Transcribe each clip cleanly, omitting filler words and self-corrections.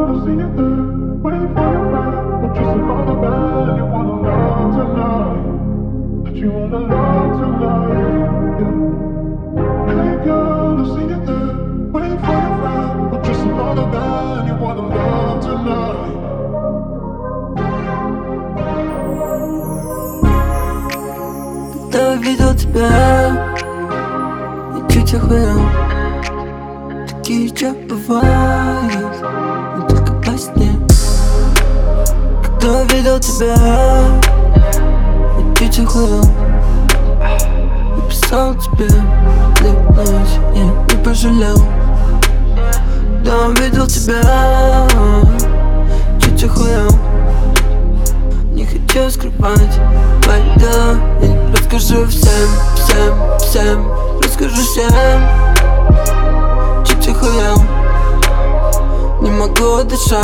I see you there, waiting for your friend. But just another man, you wanna love tonight. That you wanna love tonight, yeah. Hey girl, I see you there, waiting for your friend. But just another man, you wanna love tonight. Когда увидел тебя, я чуть охуел. Такие же бывают, но только во сне. Когда увидел тебя, я чуть охуел. Написал тебе, клянусь, я не пожалел. Когда увидел тебя, чуть охуел. Не хочу скрывать твои дела. Я расскажу всем, расскажу всем. Чуть охуел, не могу дышать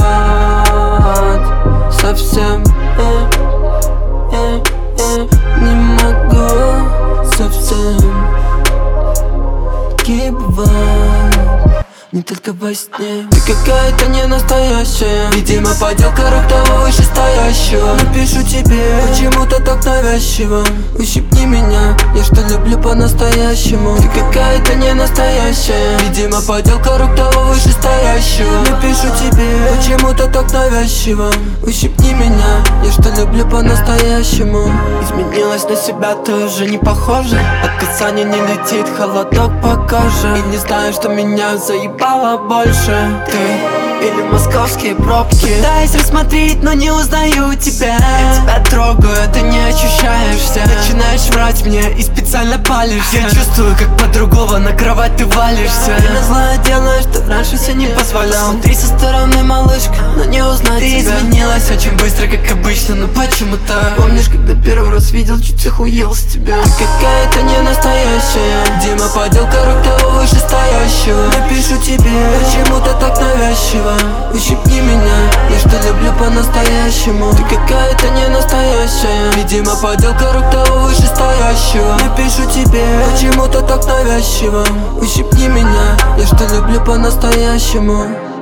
совсем, не могу совсем. Такие бывают, не только во сне. Ты какая-то не настоящая, видимо, подделка рук того вышестоящего. Напишу тебе почему-то так навязчиво. Ущипни меня, я что люблю по-настоящему. Ты какая-то не настоящая, видимо, подделка рук того вышестоящего. Напишу тебе почему-то так навязчиво. Ущипни меня, я что люблю по-настоящему. Изменилась на себя, ты уже не похожа. От касания не летит холодок по коже. И не знаю, что меня заебало больше, ты или московские пробки. Пытаюсь рассмотреть, но не узнаю тебя. Я тебя трогаю, ты не ощущаешься. Начинаешь врать мне и специально палишься. Я чувствую, как под другого на кровать ты валишься. Ты на злое делаешь, что раньше себе не позволял. Смотри со стороны, малышка, но не узнать ты тебя. Ты изменилась очень быстро, как обычно, но почему-то. Помнишь, когда первый раз видел, чуть охуел с тебя. Ты какая-то не настоящая, Дима, подделка рук того вышестоящего. Напишу тебе почему-то так навязчиво. Ущипни меня, я что люблю по-настоящему. Ты какая-то не настоящая, видимо, подделка рук того вышестоящего. Напишу тебе почему-то так навязчиво. Ущипни меня, я что люблю по-настоящему.